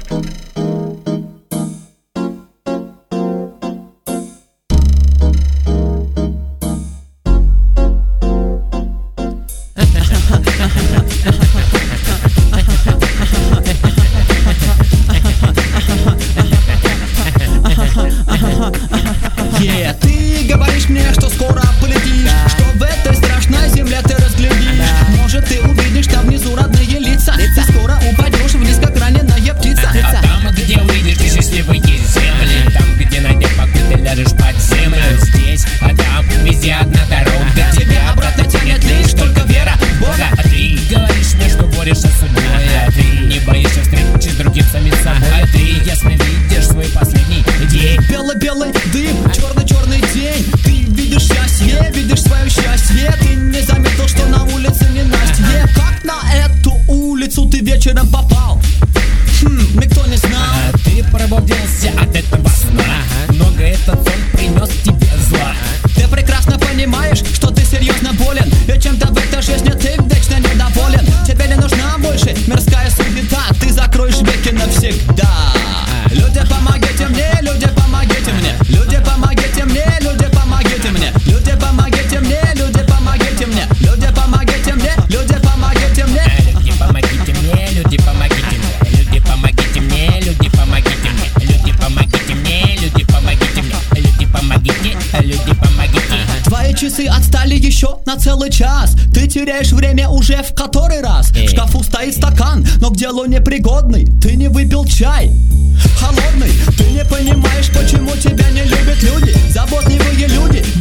Ты говоришь мне, что скоро полетишь, что в этой страшной земле ты разглядишь. Может, ты увидишь там внизу родные лица, ты скоро упадешь вниз, как раненая птица. А там, где увидишь ты счастливые земли, там, где найдешь покой, ты ляжешь под землю. Здесь, а там, везде одна дорога, тебя обратно тянет лишь только вера в Бога. А ты говоришь мне, что борешься с судьбой, а ты не боишься встречи с другим самим собой, а ты ясно видишь свой последний день. Белый-белый дым, черный-черный день. Ты видишь счастье, видишь свое счастье. Ты не заметил, что на улице ненастье. Как на эту улицу ты вечером попал? Никто не знал. А ты пробудился от этого сна, много этот сон принес тебе зла. Ты прекрасно понимаешь, что ты серьезно болен, и чем-то в этой жизни ты вечно недоволен. Тебе не нужна больше мирская суета, ты закроешь веки навсегда. Люди, помогите мне, люди, помогите мне. Люди, помогите мне, люди, помогите мне. Люди, помогите мне, люди, помогите мне. Люди, помогите мне, люди, помогите мне. Люди, помогите мне, люди, помогите мне. Люди, помогите мне, люди, помогите мне. Люди, помогите мне, люди, помогите мне. Люди, помогите, люди, помогите. Твои часы отстали еще на целый час. Ты теряешь время уже в который раз. В шкафу стоит стакан, но к делу непригодный. Ты не выпил чай холодный. Ты не понимаешь, почему тебя не любят люди. Заботливые люди